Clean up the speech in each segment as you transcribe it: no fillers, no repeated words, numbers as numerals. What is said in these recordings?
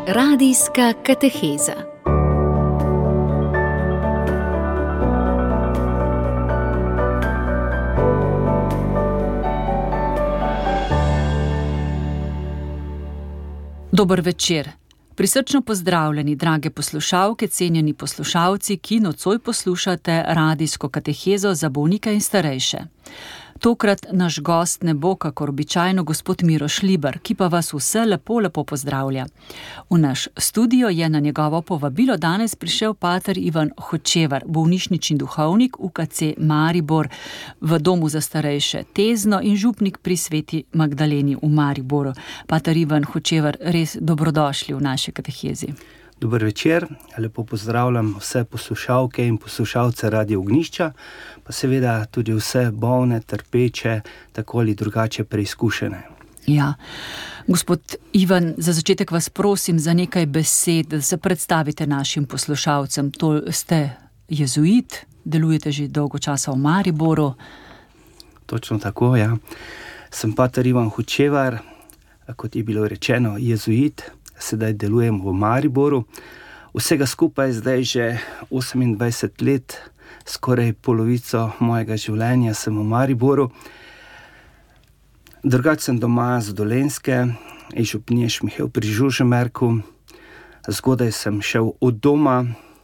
Radijska kateheza. Dober večer. Prisrčno pozdravljeni, drage poslušalke, cenjeni poslušalci, ki nocoj poslušate radijsko katehezo za bolnike in starejše. Tokrat naš gost ne bo, kakor običajno, gospod Miro Šlibar, ki pa vas vse lepo pozdravlja. V naš studio je na njegovo povabilo danes prišel pater Ivan Hočevar, bolnišnični duhovnik UKC Maribor v domu za starejše Tezno in župnik pri Sveti Magdaleni v Mariboru. Pater Ivan Hočevar, res dobrodošli v naši katehezi. Dober večer, lepo pozdravljam vse poslušalke in poslušalce Radio Ognjišča, pa seveda tudi vse bolne, trpeče, tako ali drugače preizkušene. Ja, gospod Ivan, za začetek vas prosim za nekaj besed, da se predstavite našim poslušalcem. To ste jezuit, delujete že dolgo časa v Mariboru. Točno tako, ja. Sem pater Ivan Hočevar, kot je bilo rečeno, jezuit. Sedaj delujem v Mariboru. Vsega skupaj zdaj že 28 let, skoraj polovico mojega življenja sem v Mariboru. Drugače sem doma z Dolenjske, iz župnije Šmihelj pri Žužemberku. Zgodaj sem šel od doma,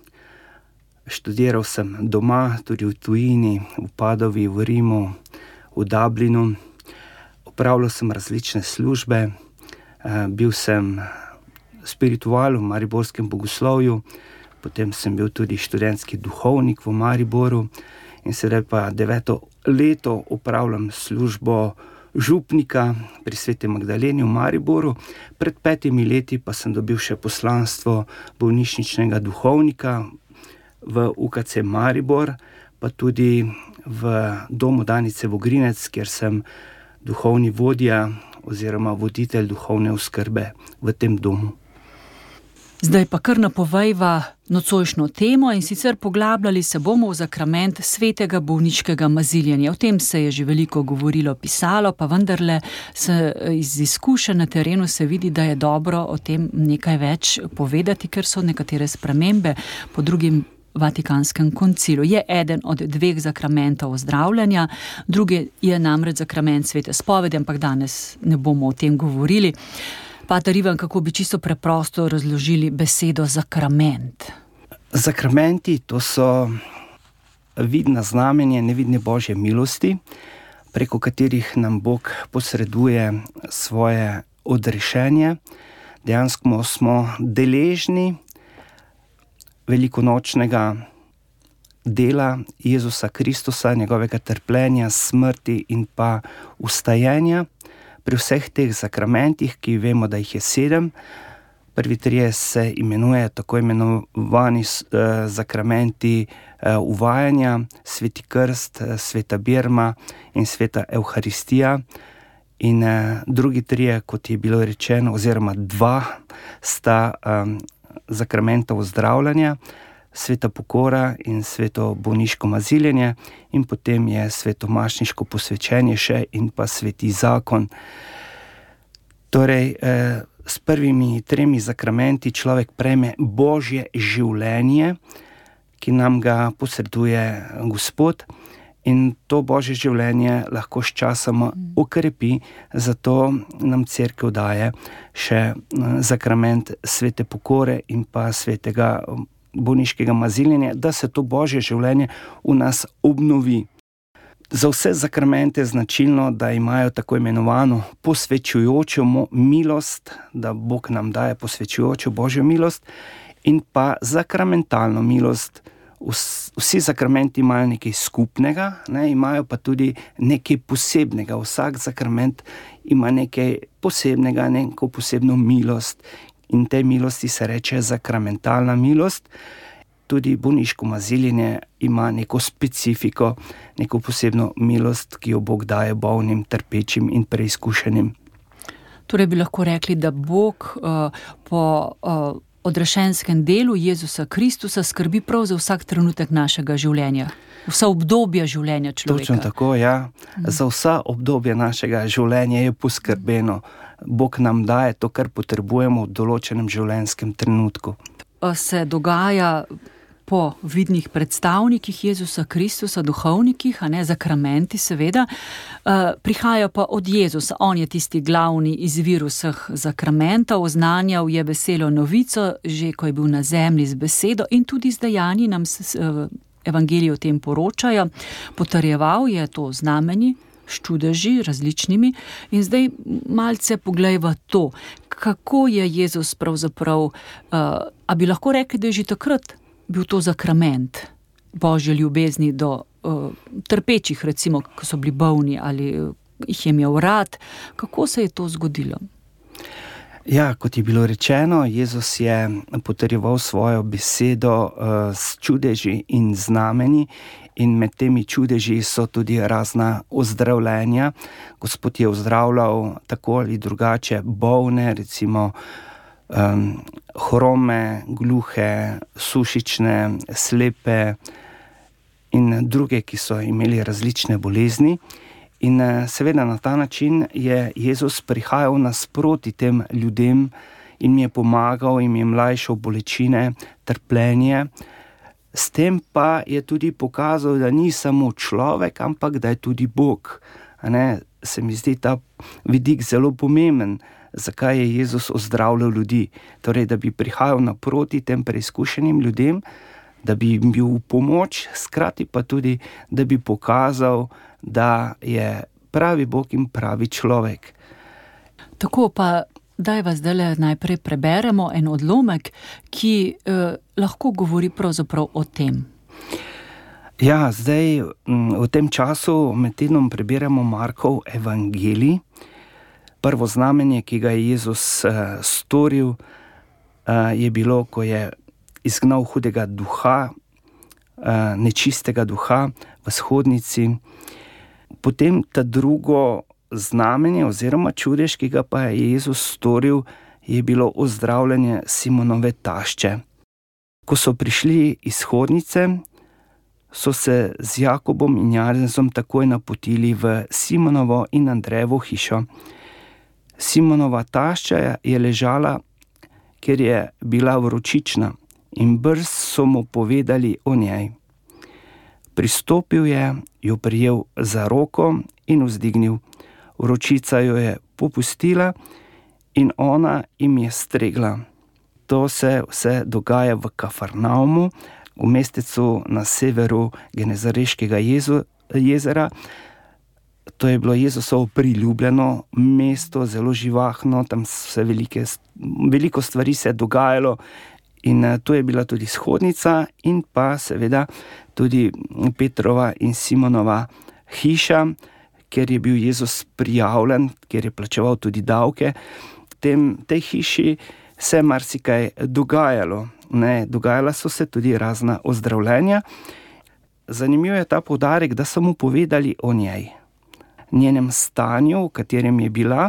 študiral sem doma, tudi v tujini, v Padovi, v Rimu, v Dublinu. Opravljal sem različne službe, bil sem spiritual v mariborskem bogoslovju, potem sem bil tudi študentski duhovnik v Mariboru in sedaj pa 9. leto opravljam službo župnika pri Sveti Magdaleni v Mariboru. Pred 5 leti pa sem dobil še poslanstvo bolnišničnega duhovnika v UKC Maribor, pa tudi v domu Danice Vogrinec, kjer sem duhovni vodja oziroma voditelj duhovne oskrbe v tem domu. Zdaj pa kar napovejva nocojšnjo temo, in sicer poglabljali se bomo v zakrament svetega bolniškega maziljenja. O tem se je že veliko govorilo, pisalo, pa vendarle se iz izkušenj na terenu se vidi, da je dobro o tem nekaj več povedati, ker so nekatere spremembe po drugim Vatikanskem koncilu. Je eden od 2 zakramentov ozdravljanja, drugi je namreč zakrament svete spovedi, ampak danes ne bomo o tem govorili. Pater Ivan, kako bi čisto preprosto razložili besedo zakrament? Zakramenti, to so vidna znamenja nevidne Božje milosti, preko katerih nam Bog posreduje svoje odrešenje. Dejansko smo deležni velikonočnega dela Jezusa Kristusa, njegovega trpljenja, smrti in pa vstajenja. Pri vseh teh zakramentih, ki vemo, da jih je 7, prvi 3 se imenuje tako imenovani zakramenti uvajanja, sveti krst, sveta birma in sveta evharistija. In drugi 3, kot je bilo rečeno, oziroma 2 sta zakramenta ozdravljanja, sveta pokora in sveto bolniško maziljenje, in potem je svetomašniško posvečenje še in pa sveti zakon. Torej, s prvimi 3 zakramenti človek prejme Božje življenje, ki nam ga posreduje Gospod, in to Božje življenje lahko sčasoma okrepi, zato nam Cerkev daje še zakrament svete pokore in pa svetega bolniškega maziljenja, da se to Božje življenje v nas obnovi. Za vse zakramente je značilno, da imajo tako imenovano posvečujočo milost, da Bog nam daje posvečujočo Božjo milost, in pa zakramentalno milost. Vsi zakramenti imajo nekaj skupnega, imajo pa tudi nekaj posebnega. Vsak zakrament ima nekaj posebnega, neko posebno milost. In tej milosti se reče zakramentalna milost. Tudi bolniško maziljenje ima neko specifiko, neko posebno milost, ki jo Bog daje bolnim, trpečim in preizkušenim. Torej bi lahko rekli, da Bog po odrešenskem delu Jezusa Kristusa skrbi prav za vsak trenutek našega življenja. Vsa obdobja življenja človeka. Točno tako, ja. Za vsa obdobja našega življenja je poskrbeno. Bog nam daje to, kar potrebujemo v določenem življenjskem trenutku. Se dogaja po vidnih predstavnikih Jezusa Kristusa, duhovnikih, zakramenti seveda, prihajajo pa od Jezusa. On je tisti glavni izvir vseh zakramentov, oznanjal je veselo novico, že ko je bil na zemlji z besedo in tudi z dejanji nam evangeliji o tem poročajo. Potrjeval je to znamenji, s čudeži različnimi in zdaj malce poglejva to, kako je Jezus pravzaprav, a bi lahko rekli, da je že takrat bil to zakrament Božje ljubezni do trpečih, recimo, ko so bili bolni ali jih je imel rad. Kako se je to zgodilo? Ja, kot je bilo rečeno, Jezus je potrjeval svojo besedo s čudeži in znamenji in med temi čudeži so tudi razna ozdravljenja. Gospod je ozdravljal tako ali drugače bolne, recimo hrome, gluhe, sušične, slepe in druge, ki so imeli različne bolezni. In seveda na ta način je Jezus prihajal nasproti tem ljudem in jim je pomagal, jim je mlajšal bolečine, trpljenje. S tem pa je tudi pokazal, da ni samo človek, ampak da je tudi Bog. Se mi zdi ta vidik zelo pomemben, zakaj je Jezus ozdravljal ljudi. Torej, da bi prihajal naproti tem preizkušenim ljudem, da bi jim bil v pomoč, skrati pa tudi, da bi pokazal, da je pravi Bog in pravi človek. Tako pa, daj vas zdaj najprej preberemo en odlomek, ki lahko govori pravzaprav o tem. Ja, zdaj v tem času med tednom preberemo Markov evangelij. Prvo znamenje, ki ga je Jezus storil, je bilo, ko je izgnal hudega duha, nečistega duha v shodnici. Potem ta drugo znamenje oziroma čudež, ki ga pa je Jezus storil, je bilo ozdravljanje Simonove tašče. Ko so prišli iz shodnice, so se z Jakobom in Janezom takoj napotili v Simonovo in Andrejevo hišo. Simonova tašča je ležala, ker je bila vročična, in brz so mu povedali o njej. Pristopil je, jo prijel za roko in vzdignil. Vročica jo je popustila in ona jim je stregla. To se vse dogaja v Kafarnaumu, v mestecu na severu Genezareškega jezera. To je bilo Jezusovo priljubljeno mesto, zelo živahno, tam se veliko stvari se je dogajalo. In to je bila tudi shodnica in pa seveda tudi Petrova in Simonova hiša, kjer je bil Jezus prijavljen, kjer je plačeval tudi davke. Tej hiši se je marsikaj dogajalo. Dogajala so se tudi razna ozdravljenja. Zanimiv je ta poudarek, da so mu povedali o njej, njenem stanju, v katerem je bila.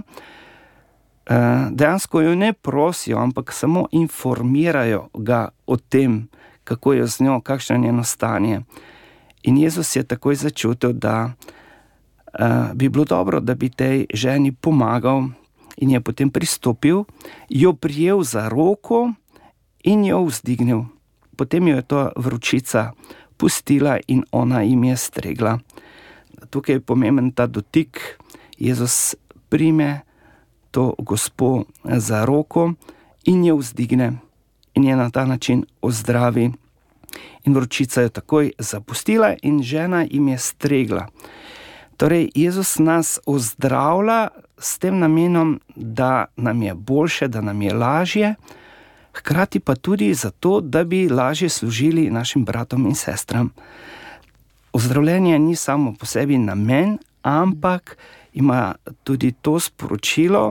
Dejansko jo ne prosijo, ampak samo informirajo ga o tem, kako je z njo, kakšno je njeno stanje. In Jezus je takoj začutil, da bi bilo dobro, da bi tej ženi pomagal, in je potem pristopil, jo prijel za roko in jo vzdignil. Potem jo je to vročica pustila in ona jim je stregla. Tukaj je pomemben ta dotik. Jezus prime to gospo za roko in jo vzdigne in je na ta način ozdravi. In vročica jo takoj zapustila in žena jim je stregla. Torej, Jezus nas ozdravlja s tem namenom, da nam je boljše, da nam je lažje, hkrati pa tudi zato, da bi lažje služili našim bratom in sestram. Ozdravljenje ni samo po sebi namen, ampak ima tudi to sporočilo,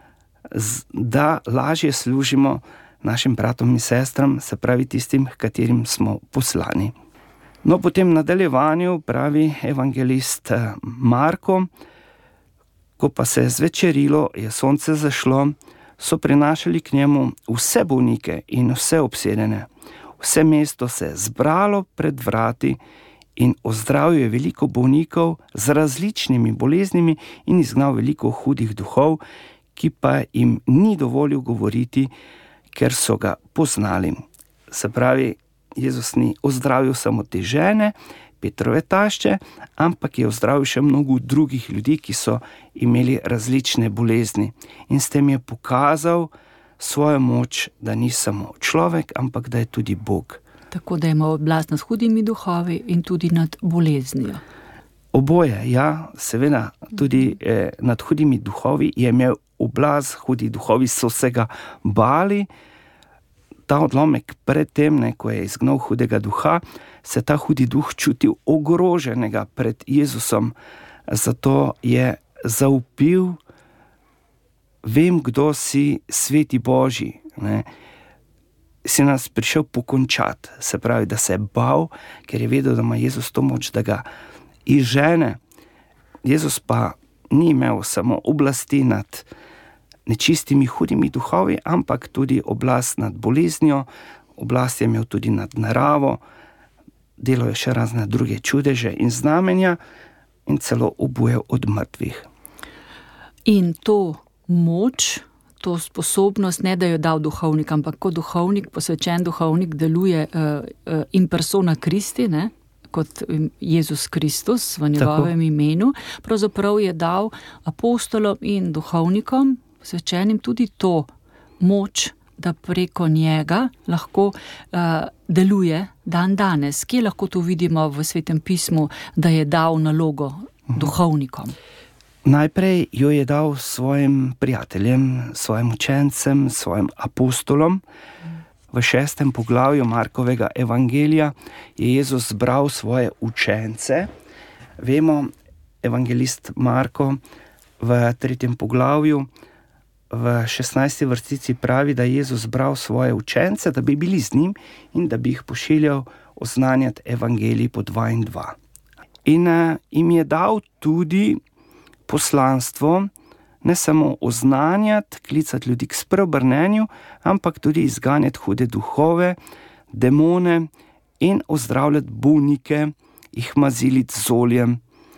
da lažje služimo našim bratom in sestram, se pravi tistim, katerim smo poslani. No, potem v nadaljevanju pravi evangelist Marko, ko pa se je zvečerilo, je sonce zašlo, so prinašali k njemu vse bolnike in vse obsedene. Vse mesto se je zbralo pred vrati in ozdravil je veliko bolnikov z različnimi boleznimi in izgnal veliko hudih duhov, ki pa jim ni dovolil govoriti, ker so ga poznali. Se pravi, Jezus ni ozdravil samo te žene, Petrove tašče, ampak je ozdravil še mnogo drugih ljudi, ki so imeli različne bolezni. In s tem je pokazal svojo moč, da ni samo človek, ampak da je tudi Bog. Tako da ima oblast nad hudimi duhovi in tudi nad boleznijo. Oboje, ja, seveda, tudi nad hudimi duhovi je imel oblast, hudi duhovi so se ga bali. Ta odlomek predtem, ko je izgnal hudega duha, se ta hudi duh čutil ogroženega pred Jezusom. Zato je zavpil: vem, kdo si, sveti Božji, ne? Si nas prišel pokončati. Se pravi, da se je bal, ker je vedel, da ima Jezus to moč, da ga izžene. Jezus pa ni imel samo oblasti nad nečistimi hudimi duhovi, ampak tudi oblast nad boleznijo, oblast je imel tudi nad naravo, delal je še razne druge čudeže in znamenja in celo obujal od mrtvih. In to moč, to sposobnost, ne da jo dal duhovnik, ampak kot duhovnik, posvečen duhovnik deluje in persona Christi, ne? Kot Jezus Kristus v njegovem imenu, pravzaprav je dal apostolom in duhovnikom, posvečenim, tudi to moč, da preko njega lahko deluje dan danes. Kje lahko to vidimo v Svetem pismu, da je dal nalogo duhovnikom? Najprej jo je dal svojim prijateljem, svojim učencem, svojim apostolom. V 6. poglavju Markovega evangelija je Jezus zbral svoje učence. Vemo, evangelist Marko v 3. poglavju v 16. vrstici pravi, da je Jezus zbral svoje učence, da bi bili z njim in da bi jih pošiljal oznanjati evangelij po 2 in 2. In jim je dal tudi poslanstvo, ne samo oznanjati, klicati ljudi k spreobrnenju, ampak tudi izganjati hude duhove, demone in ozdravljati bolnike, jih maziliti z oljem.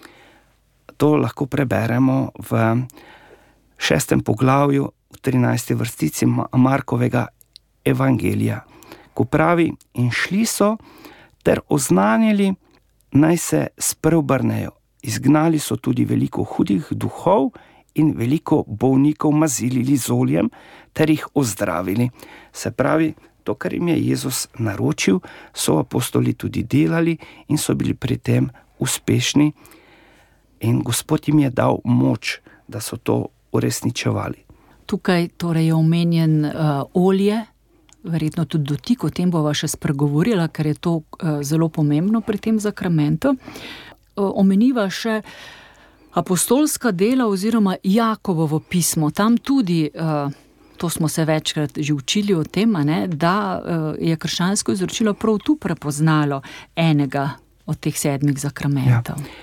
To lahko preberemo v 6. poglavju, v 13. vrstici Markovega evangelija, ko pravi: in šli so ter oznanjali, naj se spreobrnejo. Izgnali so tudi veliko hudih duhov in veliko bolnikov mazilili z oljem ter jih ozdravili. Se pravi, to, kar jim je Jezus naročil, so apostoli tudi delali in so bili pri tem uspešni. In Gospod jim je dal moč, da so to uresničevali. Tukaj torej je omenjen olje, verjetno tudi dotik, o tem bova še spregovorila, ker je to zelo pomembno pri tem zakramentu. Omeniva še apostolska dela oziroma Jakobovo pismo. Tam tudi, to smo se večkrat že učili o tem, da je krščansko izročilo prav tu prepoznalo enega od teh 7 zakramentov. Ja.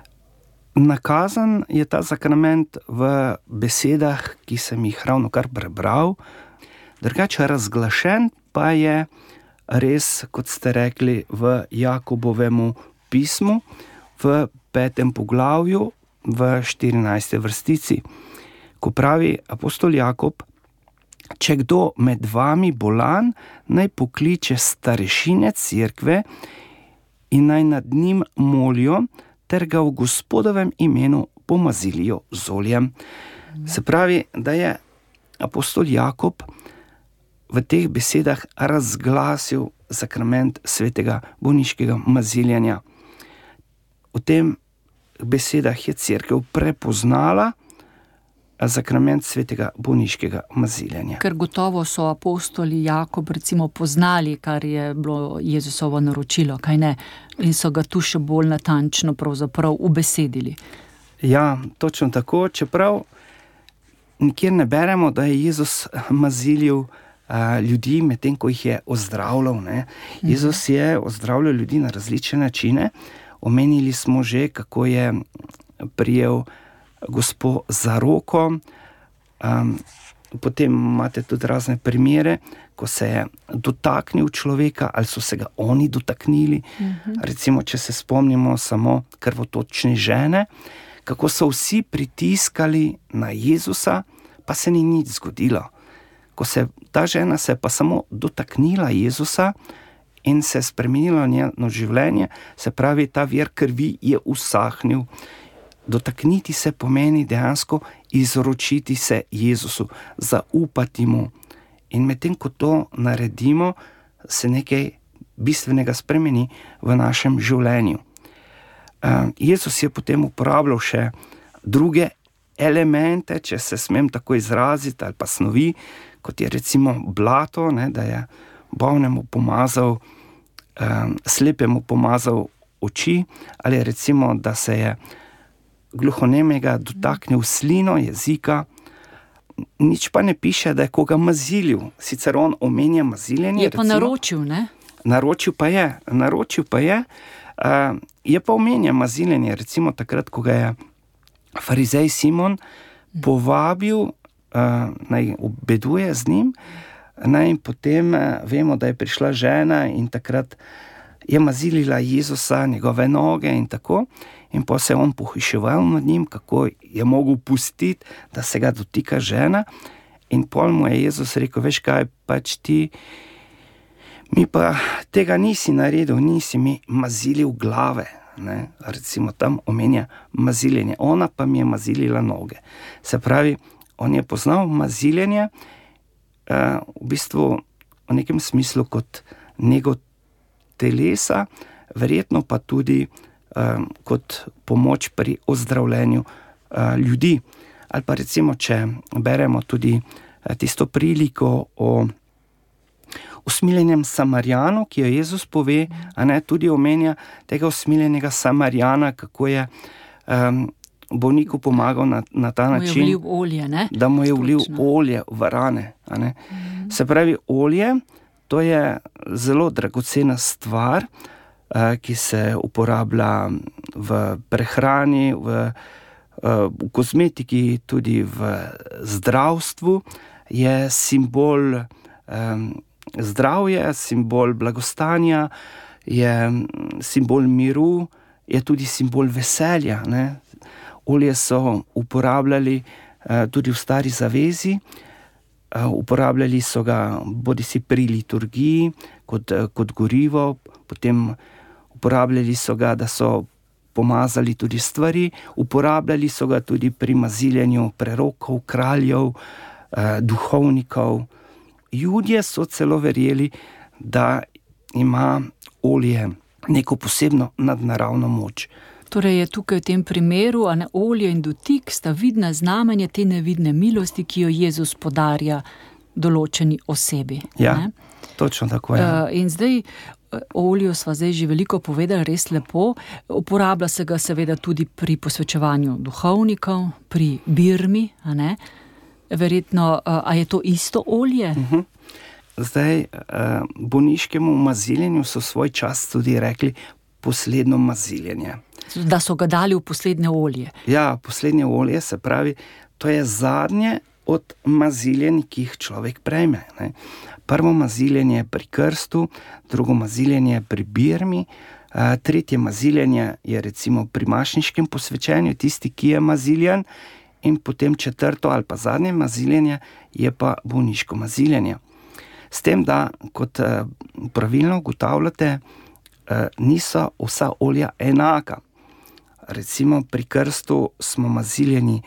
Nakazan je ta zakrament v besedah, ki sem jih ravnokar prebral. Drugače razglašen pa je res, kot ste rekli, v Jakobovemu pismu, v 5. poglavju, v 14. vrstici, ko pravi apostol Jakob: če kdo med vami bolan, naj pokliče starešine cerkve in naj nad njim molijo, ter ga v Gospodovem imenu pomazilijo z oljem. Se pravi, da je apostol Jakob v teh besedah razglasil zakrament svetega bolniškega maziljenja. V tem besedah je cerkev prepoznala zakrament svetega bolniškega maziljenja. Ker gotovo so apostoli Jakob recimo poznali, kar je bilo Jezusovo naročilo, kaj ne? In so ga tu še bolj natančno pravzaprav ubesedili. Ja, točno tako, čeprav nikjer ne beremo, da je Jezus mazilil ljudi medtem, ko jih je ozdravljal, ne? Jezus je ozdravljal ljudi na različne načine. Omenili smo že, kako je prijel gospo za roko. Potem imate tudi razne primere, ko se je dotaknil človeka ali so se ga oni dotaknili. Recimo, če se spomnimo samo krvotočne žene, kako so vsi pritiskali na Jezusa, pa se ni nič zgodilo. Ta žena se je pa samo dotaknila Jezusa in se je spremenilo njeno življenje, se pravi, ta vir krvi je usahnil. Dotakniti se pomeni dejansko izročiti se Jezusu, zaupati mu. In medtem, ko to naredimo, se nekaj bistvenega spremeni v našem življenju. Jezus je potem uporabljal še druge elemente, če se smem tako izraziti, ali pa snovi, kot je recimo blato, da je bolnemu pomazal, slepemu pomazal oči, ali recimo, da se je gluhonemega dotaknil slino jezika. Nič pa ne piše, da je koga mazilil. Sicer on omenja maziljenje. Je pa recimo naročil, ne? Naročil pa je. Je pa omenja maziljenje, recimo takrat, ko ga je farizej Simon povabil, naj obeduje z njim, in potem vemo, da je prišla žena in takrat je mazilila Jezusa, njegove noge in tako. In pa se je on pohiševal nad njim, kako je mogel pustiti, da se ga dotika žena. In pol mu je Jezus rekel, veš kaj, pač ti, mi pa tega nisi naredil, nisi mi mazilil glave. Recimo tam omenja maziljenje, ona pa mi je mazilila noge. Se pravi, on je poznal maziljenje v bistvu v nekem smislu kot nego telesa, verjetno pa tudi kot pomoč pri ozdravljenju ljudi. Ali pa recimo, če beremo tudi tisto priliko o usmiljenem Samarijanu, ki jo Jezus pove, tudi omenja tega usmiljenega Samarijana, kako je bolniku pomagal na ta način, da mu je vlil olje v rane. Se pravi, olje, to je zelo dragocena stvar, ki se uporablja v prehrani, v kozmetiki, tudi v zdravstvu, je simbol zdravja, simbol blagostanja, je simbol miru, je tudi simbol veselja. Olje so uporabljali tudi v Stari zavezi, uporabljali so ga bodisi pri liturgiji kot gorivo, potem uporabljali so ga, da so pomazali tudi stvari, uporabljali so ga tudi pri maziljenju prerokov, kraljev, duhovnikov. Judje so celo verjeli, da ima olje neko posebno nadnaravno moč. Torej je tukaj v tem primeru, olje in dotik sta vidna znamenja te nevidne milosti, ki jo Jezus podarja določeni osebi. Ja, točno tako je. In zdaj, olju sva zdaj že veliko povedali, res lepo. Uporablja se ga seveda tudi pri posvečevanju duhovnikov, pri birmi, Verjetno, a je to isto olje? Zdaj, bolniškemu maziljenju so svoj čas tudi rekli poslednjo maziljenje. Da so ga dali v poslednje olje. Ja, poslednje olje, se pravi, to je zadnje od maziljenj, ki jih človek prejme. Prvo maziljenje pri krstu, drugo maziljenje pri birmi, tretje maziljenje je recimo pri mašniškem posvečenju, tisti, ki je maziljen, in potem četrto ali pa zadnje maziljenje je pa bolniško maziljenje. S tem, da kot pravilno ugotavljate, niso vsa olja enaka. Recimo pri krstu smo maziljeni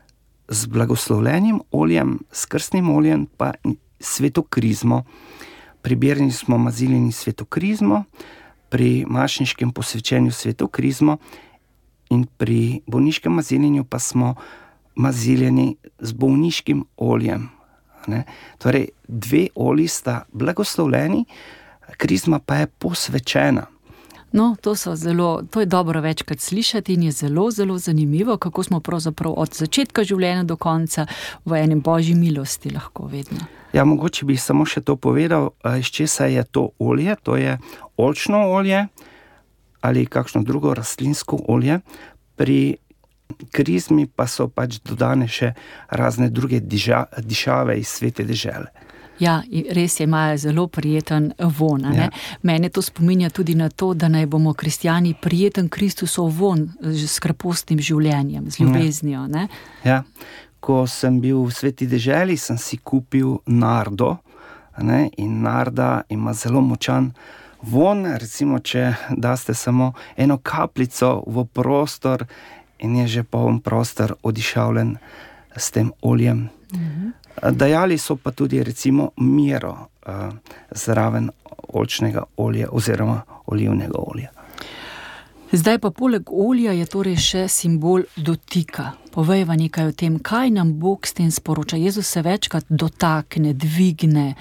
z blagoslovljenim oljem, s krstnim oljem pa sveto krizmo. Pri birmi smo maziljeni sveto krizmo, pri mašniškem posvečenju sveto krizmo in pri bolniškem maziljenju pa smo maziljeni z bolniškim oljem. Torej, dve olji sta blagoslovljeni, krizma pa je posvečena. No, to je dobro večkrat slišati in je zelo, zelo zanimivo, kako smo pravzaprav od začetka življenja do konca v enem božji milosti lahko vedno. Ja, mogoče bi samo še to povedal, iz česa je to olje. To je oljčno olje ali kakšno drugo rastlinsko olje. Pri krizmi pa so pač dodane še razne druge dišave iz svete dežele. Ja, res je, imajo zelo prijeten von. Ja. Mene to spominja tudi na to, da naj bomo kristjani prijeten Kristusov von s krepostnim življenjem, z ljubeznijo. Ja. Ko sem bil v Sveti deželi, sem si kupil nardo, ne, in narda ima zelo močan von, recimo, če daste samo eno kapljico v prostor in je že poln prostor odišavljen s tem oljem. Dajali so pa tudi recimo miro zraven oljčnega olja oziroma olivnega olja. Zdaj pa poleg olja je torej še simbol dotika. Povejva nekaj o tem, kaj nam Bog s tem sporoča. Jezus se večkrat dotakne, dvigne,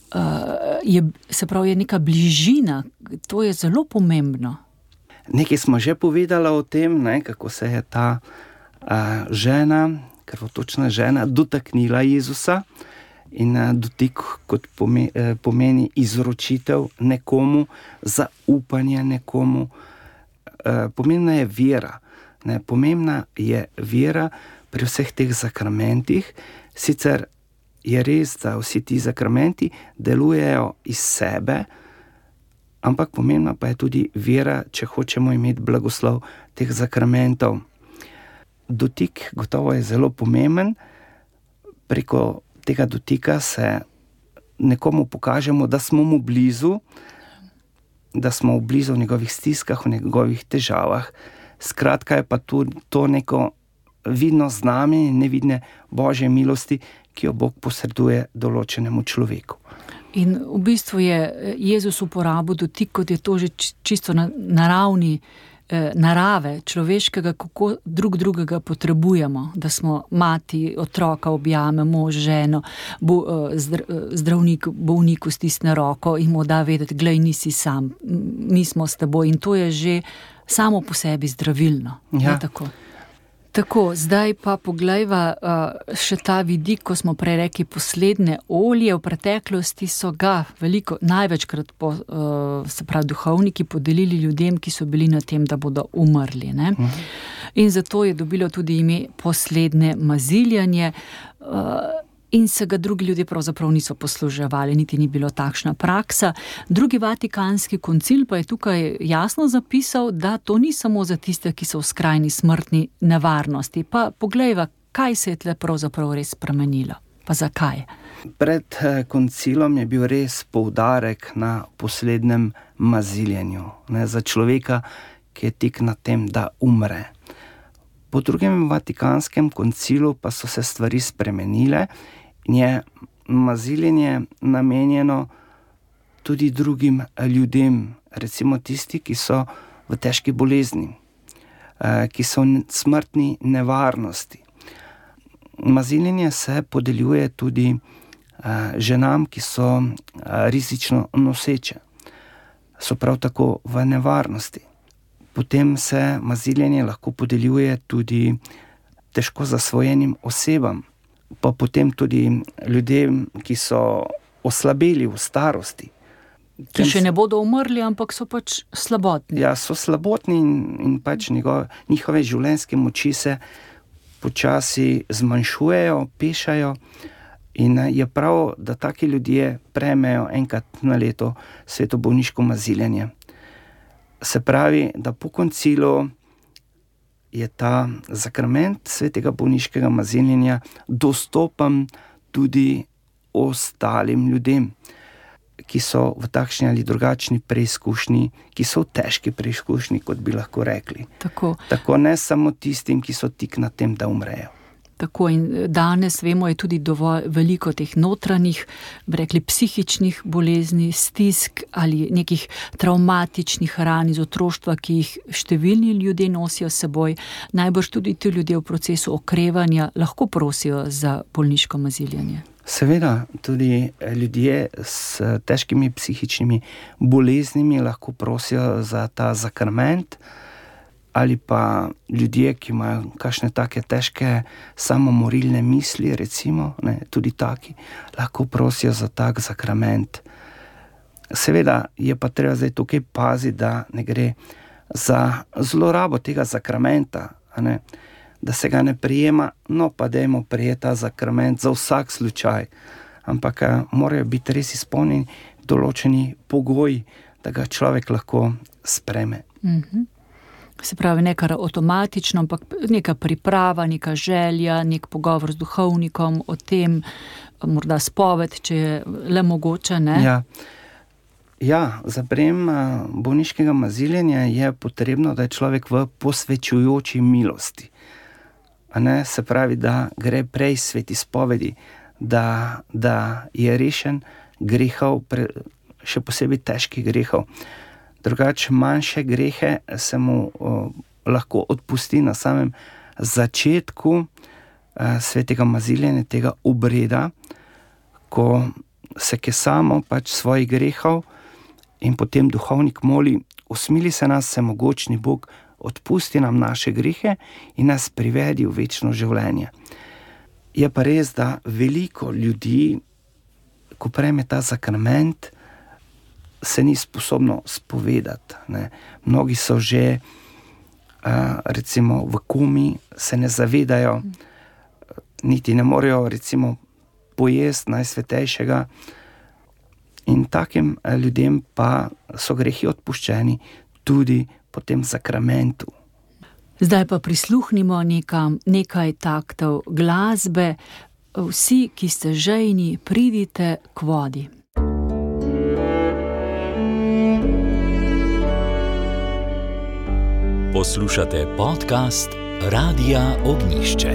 se pravi, je neka bližina. To je zelo pomembno. Nekaj smo že povedali o tem, ne, kako se je ta žena, krvotočna žena, dotaknila Jezusa. In dotik kot pomeni izročitev nekomu, zaupanje nekomu. Pomembna je vera. Ne, pomembna je vera pri vseh teh zakramentih. Sicer je res, da vsi ti zakramenti delujejo iz sebe, ampak pomembna pa je tudi vera, če hočemo imeti blagoslov teh zakramentov. Dotik gotovo je zelo pomemben. Preko tega dotika se nekomu pokažemo, da smo mu blizu, da smo blizu v njegovih stiskah, v njegovih težavah. Skratka je pa to neko vidno znamenje nevidne Božje milosti, ki jo Bog posreduje določenemu človeku. In v bistvu je Jezus uporabil dotik, kot je to že čisto na ravni narave človeškega, kako drugega potrebujemo, da smo mati, otroka objame, mož, ženo, zdravnik bolniku stisne roko in mu da vedeti, glej, nisi sam, mi smo s teboj, in to je že samo po sebi zdravilno. Ja. Tako, zdaj pa poglejva še ta vidik, ko smo prej rekli poslednje olje. V preteklosti so ga največkrat se pravi duhovniki podelili ljudem, ki so bili na tem, da bodo umrli. Ne? In zato je dobilo tudi ime poslednje maziljanje. In se ga drugi ljudje pravzaprav niso posluževali, niti ni bilo takšna praksa. Drugi Vatikanski koncil pa je tukaj jasno zapisal, da to ni samo za tiste, ki so v skrajni smrtni nevarnosti. Pa poglejva, kaj se je tle pravzaprav res spremenilo. Pa zakaj? Pred koncilom je bil res poudarek na poslednjem maziljenju. Ne, za človeka, ki je tik na tem, da umre. Po drugem Vatikanskem koncilu pa so se stvari spremenile in je maziljenje namenjeno tudi drugim ljudem, recimo tisti, ki so v težki bolezni, ki so v smrtni nevarnosti. Maziljenje se podeljuje tudi ženam, ki so rizično noseče, so prav tako v nevarnosti. Potem se maziljenje lahko podeljuje tudi težko zasvojenim osebam, pa potem tudi ljudem, ki so oslabeli v starosti. Ki še ne bodo umrli, ampak so pač slabotni. Ja, so slabotni in pač njihove življenjske moči se počasi zmanjšujejo, pešajo, in je prav, da taki ljudje prejmejo enkrat na leto svetobolniško maziljenje. Se pravi, da po koncilu je ta zakrament svetega bolniškega maziljenja dostopen tudi ostalim ljudem, ki so v takšni ali drugačni preizkušnji, ki so v težki preizkušnji, kot bi lahko rekli. Tako ne samo tistim, ki so tik na tem, da umrejo. Tako, in danes vemo, je tudi dovolj veliko teh notranjih, bi rekli, psihičnih bolezni, stisk ali nekih travmatičnih ran iz otroštva, ki jih številni ljudje nosijo s seboj. Najbrž tudi ti ljudje v procesu okrevanja lahko prosijo za bolniško maziljenje. Seveda, tudi ljudje s težkimi psihičnimi boleznimi lahko prosijo za ta zakrament, ali pa ljudje, ki imajo kakšne take težke samomorilne misli, recimo, ne, tudi taki, lahko prosijo za tak zakrament. Seveda je pa treba zdaj tukaj paziti, da ne gre za zlorabo tega zakramenta, ne, da se ga ne prijema, no pa dajmo prijeti ta zakrament za vsak slučaj, ampak morajo biti res izpolnjeni določeni pogoji, da ga človek lahko spreme. Se pravi, ne kar avtomatično, ampak neka priprava, neka želja, nek pogovor z duhovnikom o tem, morda spoved, če je le mogoče, ne? Ja, za prejem bolniškega maziljenja je potrebno, da je človek v posvečujoči milosti. Se pravi, da gre prej sveti spovedi, da je rešen grehov, še posebej težkih grehov. Drugače manjše grehe se mu lahko odpusti na samem začetku svetega maziljenja, tega obreda, ko se kesamo svojih grehov in potem duhovnik moli: usmili se nas, vsemogočni Bog, odpusti nam naše grehe in nas privedi v večno življenje. Je pa res, da veliko ljudi, ko prejme ta sakrament, se ni sposobno spovedati, ne. Mnogi so že recimo v komi, se ne zavedajo, niti ne morejo recimo pojesti najsvetejšega, in takim ljudem pa so grehi odpuščeni tudi po tem sakramentu. Zdaj pa prisluhnimo nekaj taktov glasbe. Vsi, ki ste žejni, pridite k vodi. Poslušate podcast Radia Ognjišče.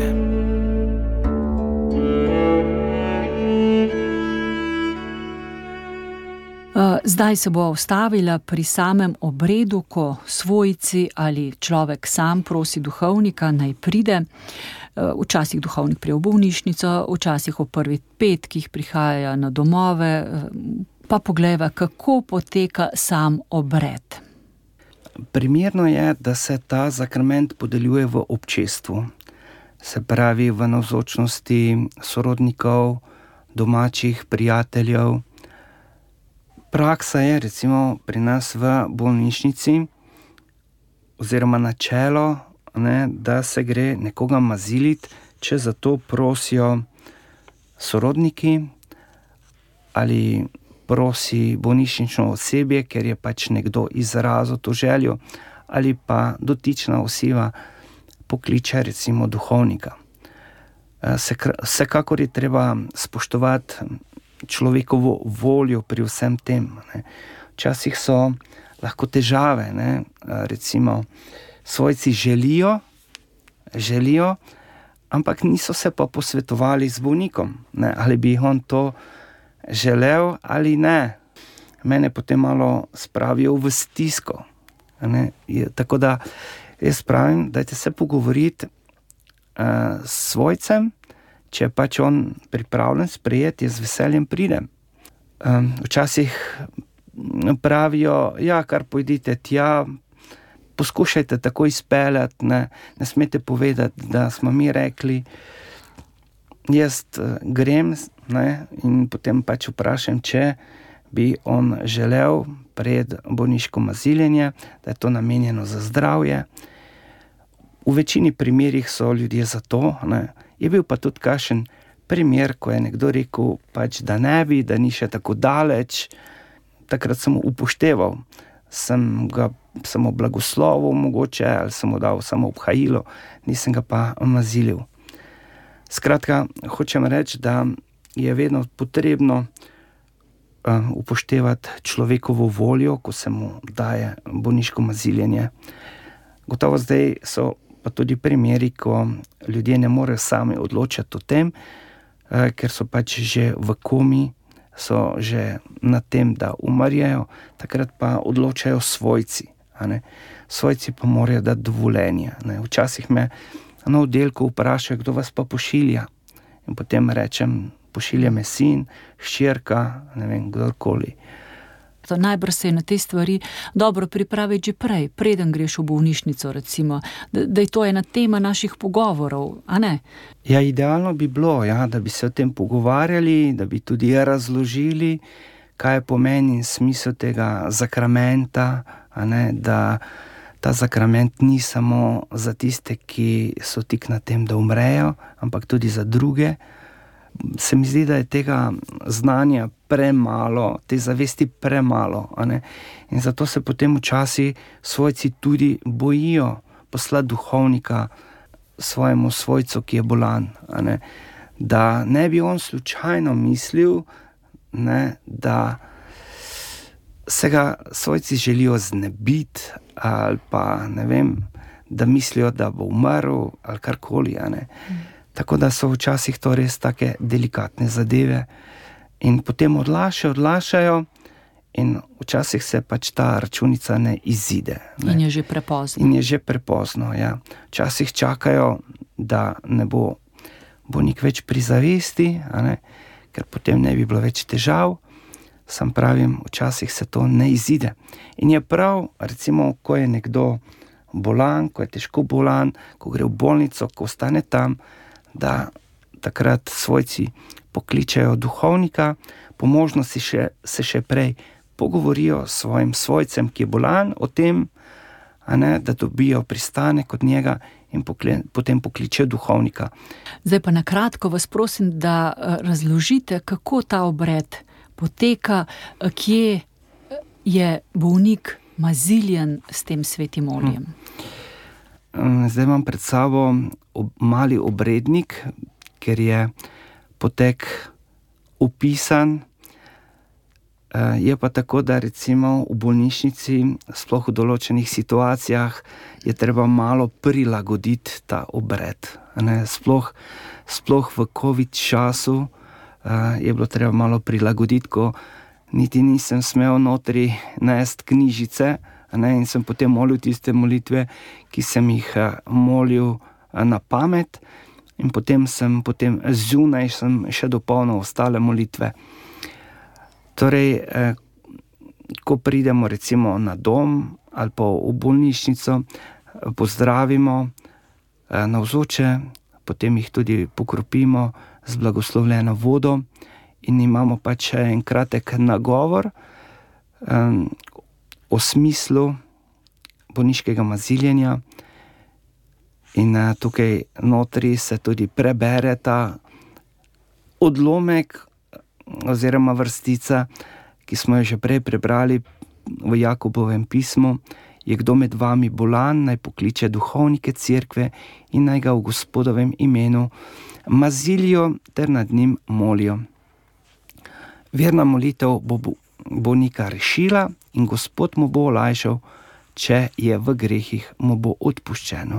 Zdaj se bo ustavila pri samem obredu, ko svojci ali človek sam prosi duhovnika, naj pride. Včasih duhovnik pride v bolnišnico, včasih v prvih petkih prihajajo na domove. Pa poglejva, kako poteka sam obred. Primerno je, da se ta sakrament podeljuje v občestvu, se pravi v navzočnosti sorodnikov, domačih, prijateljev. Praksa je recimo pri nas v bolnišnici oziroma načelo, da se gre nekoga maziliti, če za to prosijo sorodniki ali prosi bolnišnično osebje, ker je nekdo izrazil to željo, ali pa dotična oseba pokliče recimo duhovnika. Vsekakor je treba spoštovati človekovo voljo pri vsem tem, ne. Včasih so lahko težave, ne. Recimo svojci želijo, ampak niso se pa posvetovali z bolnikom, ne, ali bi on to želel ali ne. Mene potem malo spravijo v stisko, ne. Tako da jaz pravim, dajte se pogovoriti s svojcem, če je on pripravljen sprejeti, jaz z veseljem pridem. Včasih pravijo, kar pojdite tja, poskušajte tako izpeljati, ne smete povedati, da smo mi rekli. Jaz grem, ne, in potem vprašam, če bi on želel pred bolniško maziljenje, da je to namenjeno za zdravje. V večini primerih so ljudje za to, ne. Je bil pa tudi kakšen primer, ko je nekdo rekel, da ne bi, da ni še tako daleč. Takrat sem upošteval, sem ga samo blagoslovil mogoče, ali sem mu dal samo obhajilo, nisem ga pa mazilil. Skratka, hočem reči, da je vedno potrebno upoštevati človekovo voljo, ko se mu daje bolniško maziljenje. Gotovo zdaj so pa tudi primeri, ko ljudje ne morejo sami odločati o tem, ker so že v komi, so že na tem, da umrjejo, takrat pa odločajo svojci, ne. Svojci pa morajo dati dovoljenje, ne. Včasih me na oddelku vprašajo, kdo vas pa pošilja. In potem rečem, pošilja me sin, hčerka, ne vem, kdorkoli. Najbrž se je na te stvari dobro pripraviti že prej, preden greš v bolnišnico recimo, da je to ena tema naših pogovorov, a ne? Ja, idealno bi bilo, da bi se o tem pogovarjali, da bi tudi razložili, kaj je pomen in smisel tega sakramenta, a ne, da ta sakrament ni samo za tiste, ki so tik na tem, da umrejo, ampak tudi za druge. se mi zdi, da je tega znanja premalo, te zavesti premalo, a ne? In zato se potem včasih svojci tudi bojijo poslati duhovnika svojemu svojcu, ki je bolan, a ne? Da ne bi on slučajno mislil, ne, da se ga svojci želijo znebiti ali pa ne vem, da mislijo, da bo umrl ali karkoli, a ne. Tako da so včasih to res take delikatne zadeve in potem odlašajo in včasih se pač ta računica ne izide. Ne. In je že prepozno. In je že prepozno, ja. Včasih čakajo, da ne bo bolnik več pri zavesti, a ne, ker potem ne bi bilo več težav. Sam pravim, včasih se to ne izide. In je prav, recimo, ko je nekdo bolan, ko je težko bolan, ko gre v bolnico, ko ostane tam, da takrat svojci pokličejo duhovnika, po možnosti se še prej pogovorijo s svojim svojcem, ki je bolan, o tem, a ne, da dobijo pristanek od njega in potem pokličejo duhovnika. Zdaj pa na kratko vas prosim, da razložite, kako ta obred poteka, kje je bolnik maziljen s tem svetim oljem. Zdaj imam pred sabo mali obrednik, ker je potek opisan. Je pa tako, da recimo v bolnišnici, sploh v določenih situacijah, je treba malo prilagoditi ta obred. Sploh v COVID času je bilo treba malo prilagoditi, ko niti nisem smel notri nesti knjižice, in sem potem molil tiste molitve, ki sem jih molil na pamet, in potem zunaj sem še dopolnil ostale molitve. Torej, ko pridemo recimo na dom ali pa v bolnišnico, pozdravimo navzoče, potem jih tudi pokropimo z blagoslovljeno vodo in imamo pač en kratek nagovor o smislu bolniškega maziljenja. In tukaj notri se tudi prebere ta odlomek oziroma vrstica, ki smo jo že prej prebrali v Jakobovem pismu. Je kdo med vami bolan, naj pokliče duhovnike cerkve in naj ga v Gospodovem imenu mazilijo ter nad njim molijo. Verna molitev bo bolnika rešila in Gospod mu bo olajšal, če je v grehih, mu bo odpuščeno.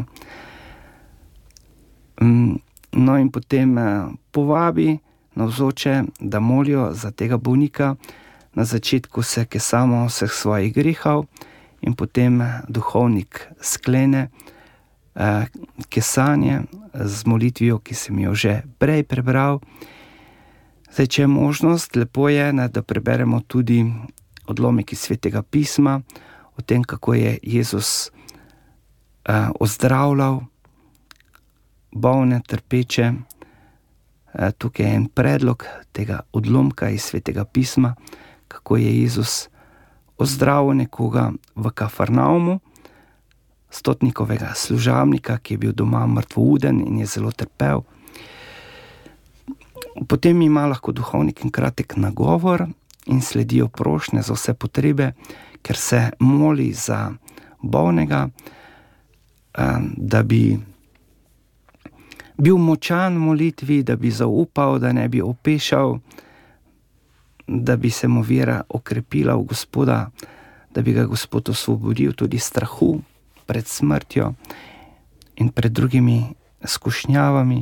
No in potem povabi navzoče, da molijo za tega bolnika. Na začetku se kesamo vseh svojih grehov in potem duhovnik sklene kesanje z molitvijo, ki sem jo že prej prebral. Zdaj, če je možnost, lepo je, da preberemo tudi odlomek iz Svetega pisma o tem, kako je Jezus ozdravljal bolne, trpeče. Tukaj je en predlog tega odlomka iz Svetega pisma, kako je Jezus ozdravil nekoga v Kafarnaumu, stotnikovega služabnika, ki je bil doma mrtvouden in je zelo trpel. Potem ima lahko duhovnik en kratek nagovor in sledijo prošnje za vse potrebe, ker se moli za bolnega, da bi bil močan v molitvi, da bi zaupal, da ne bi opešal, da bi se mu vera okrepila v Gospoda, da bi ga Gospod osvobodil tudi strahu pred smrtjo in pred drugimi skušnjavami.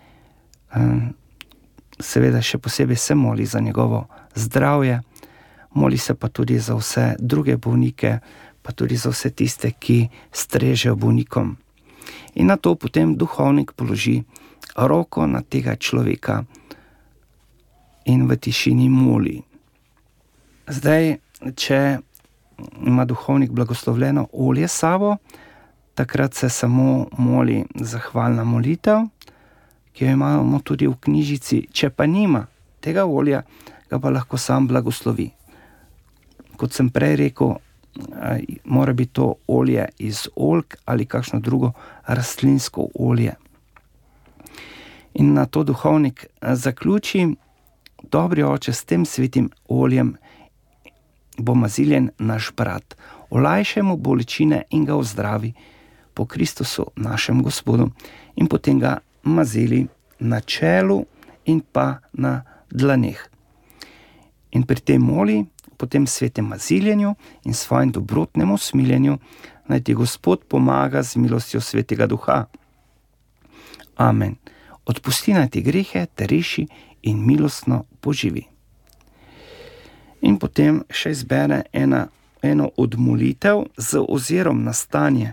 Seveda še posebej se moli za njegovo zdravje, moli se pa tudi za vse druge bolnike, pa tudi za vse tiste, ki strežejo bolnikom. In na to potem duhovnik položi roko na tega človeka in v tišini moli. Zdaj, če ima duhovnik blagoslovljeno olje s sabo, takrat se samo moli zahvalna molitev, ki jo imamo tudi v knjižici. Če pa nima tega olja, ga pa lahko sam blagoslovi. Kot sem prej rekel, mora biti to olje iz oljk ali kakšno drugo rastlinsko olje. In na to duhovnik zaključi: dobri oče, s tem svetim oljem bo maziljen naš brat. Olajšaj mu bolečine in ga ozdravi po Kristusu našem Gospodu. In potem ga mazili na čelu in pa na dlaneh. In pri tem moli, po tem svetem maziljenju in svojem dobrotnem usmiljenju, naj ti Gospod pomaga z milostjo Svetega Duha. Amen. Odpusti naj ti grehe, te reši in milostno poživi. In potem še izbere eno od molitev z ozirom na stanje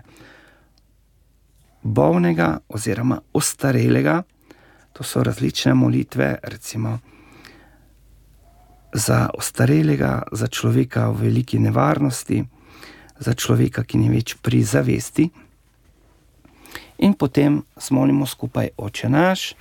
bolnega oziroma ostarelega. To so različne molitve, recimo za ostarelega, za človeka v veliki nevarnosti, za človeka, ki ni več pri zavesti. In potem zmolimo skupaj Oče naš,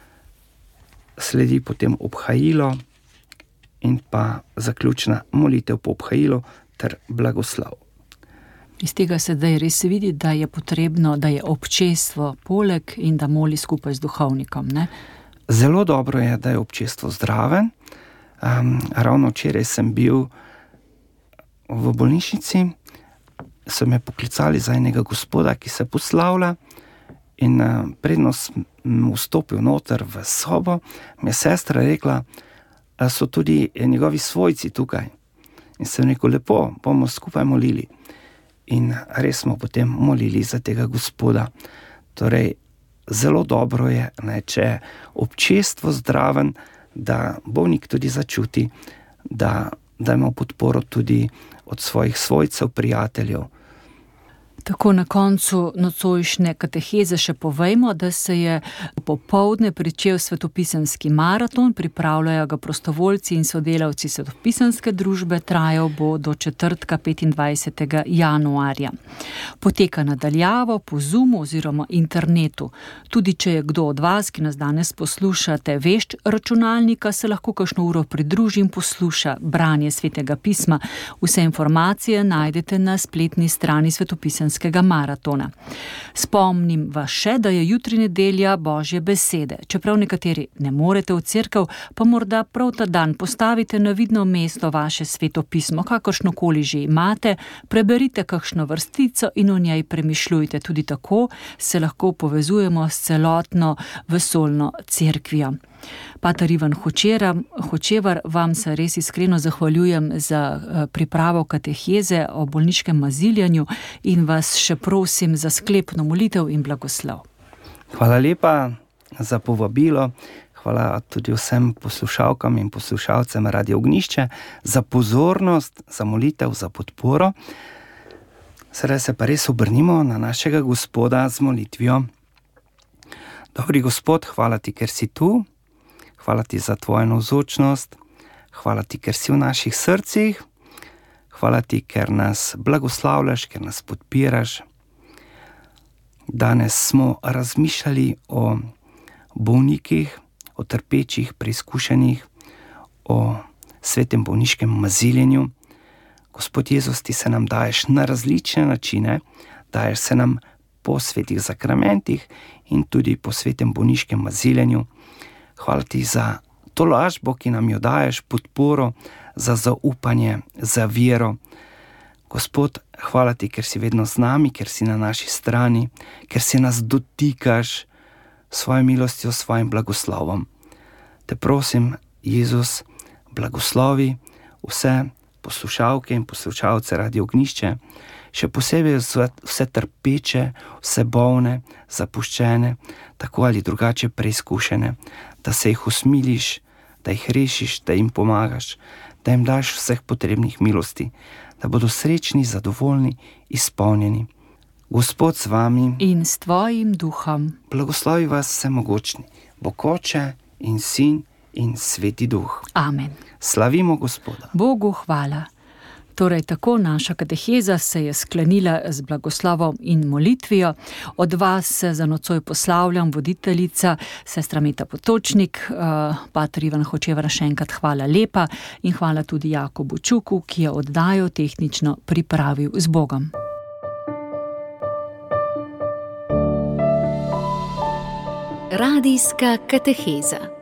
sledi potem obhajilo in pa zaključna molitev po obhajilu ter blagoslov. Iz tega se zdaj res vidi, da je potrebno, da je občestvo poleg in da moli skupaj z duhovnikom, ne? Zelo dobro je, da je občestvo zdraven. Ravno včeraj sem bil v bolnišnici, so me poklicali za enega gospoda, ki se poslavlja, in predno sem vstopil noter v sobo, mi je sestra rekla, so tudi njegovi svojci tukaj. In sem rekel, lepo, bomo skupaj molili. In res smo potem molili za tega gospoda. Torej, zelo dobro je, če je občestvo zdraven, da bolnik tudi začuti, da ima podporo tudi od svojih svojcev, prijateljev. Tako na koncu nocojšnje kateheze še povejmo, da se je popoldne pričel svetopisemski maraton, pripravljajo ga prostovoljci in sodelavci svetopisemske družbe, trajal bo do četrtka 25. januarja. Poteka nadaljavo po Zoomu oziroma internetu. Tudi če je kdo od vas, ki nas danes poslušate, vešč računalnika, se lahko kakšno uro pridruži in posluša branje svetega pisma. Vse informacije najdete na spletni strani svetopisemskega maratona. Spomnim vas še, da je jutri nedelja Božje besede. Čeprav nekateri ne morete v cerkev, pa morda prav ta dan postavite na vidno mesto vaše sveto pismo, kakršnokoli že imate, preberite kakšno vrstico in o njej premišljujte. Tudi tako se lahko povezujemo s celotno vesoljno cerkvijo. Pater Ivan Hočevar, vam se res iskreno zahvaljujem za pripravo kateheze o bolniškem maziljanju in vas še prosim za sklepno molitev in blagoslov. Hvala lepa za povabilo, hvala tudi vsem poslušalkam in poslušalcem Radia Ognjišče za pozornost, za molitev, za podporo. Sedaj se pa res obrnimo na našega Gospoda z molitvijo. Dobri Gospod, hvala ti, ker si tu. Hvala ti za tvojo navzočnost, hvala ti, ker si v naših srcih, hvala ti, ker nas blagoslavljaš, ker nas podpiraš. Danes smo razmišljali o bolnikih, o trpečih, preizkušenih, o svetem bolniškem maziljenju. Gospod Jezus, ti se nam daješ na različne načine, daješ se nam po svetih zakramentih in tudi po svetem bolniškem maziljenju. Hvala ti za to lažbo, ki nam jo daješ, podporo, za zaupanje, za vero. Gospod, hvala ti, ker si vedno z nami, ker si na naši strani, ker si nas dotikaš svojo milostjo, svojim blagoslovom. Te prosim, Jezus, blagoslovi vse poslušalke in poslušalce Radia Ognjišče, še posebej vse trpeče, vse bolne, zapuščene, tako ali drugače preizkušene, da se jih usmiliš, da jih rešiš, da jim pomagaš, da jim daš vseh potrebnih milosti, da bodo srečni, zadovoljni, izpolnjeni. Gospod z vami in s tvojim duhom. Blagoslovi vas vsemogočni, Bog Oče in Sin in Sveti Duh. Amen. Slavimo Gospoda. Bogu hvala. Torej, tako naša kateheza se je sklenila z blagoslovom in molitvijo. Od vas se za nocoj poslavljam voditeljica, sestra Meta Potočnik, pater Ivan Hočevar, še enkrat hvala lepa in hvala tudi Jakobu Čuku, ki je oddajo tehnično pripravil. Z Bogom. Radijska kateheza.